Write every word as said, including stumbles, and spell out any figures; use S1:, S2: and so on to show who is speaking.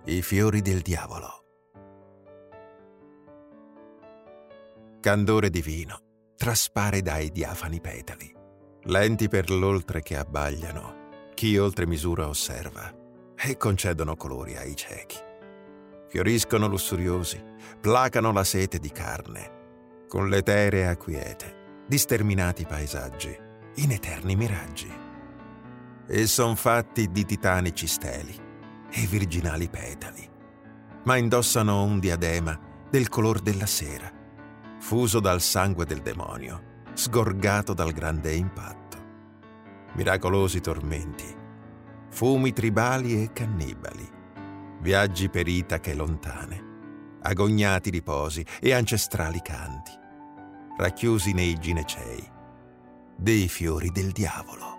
S1: I fiori del diavolo. Candore divino traspare dai diafani petali, lenti per l'oltre che abbagliano chi oltre misura osserva e concedono colori ai ciechi. Fioriscono lussuriosi, placano la sete di carne, con l'eterea quiete di sterminati paesaggi in eterni miraggi. E son fatti di titanici steli e virginali petali, ma indossano un diadema del color della sera, fuso dal sangue del demonio, sgorgato dal grande impatto. Miracolosi tormenti, fumi tribali e cannibali, viaggi per Itache lontane, agognati riposi e ancestrali canti, racchiusi nei ginecei dei fiori del diavolo.